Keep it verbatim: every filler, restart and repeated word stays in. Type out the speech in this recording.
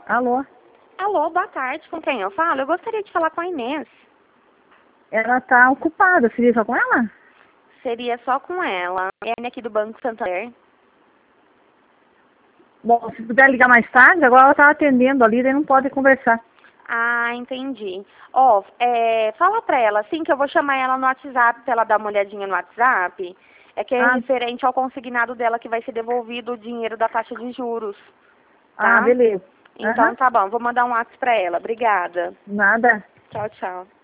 Alô? Alô, boa tarde, com quem eu falo? Eu gostaria de falar com a Inês. Ela tá ocupada, você viu com ela? Seria só com ela. É a Inês aqui do Banco Santander. Bom, se puder ligar mais tarde, agora ela tá atendendo ali, daí não pode conversar. Ah, entendi. Ó, é, fala pra ela, assim, que eu vou chamar ela no WhatsApp pra ela dar uma olhadinha no WhatsApp. É que é Ah, referente ao consignado dela que vai ser devolvido o dinheiro da taxa de juros, ah, tá? beleza. Então Aham, tá bom, vou mandar um WhatsApp pra ela. Obrigada. nada. Tchau, tchau.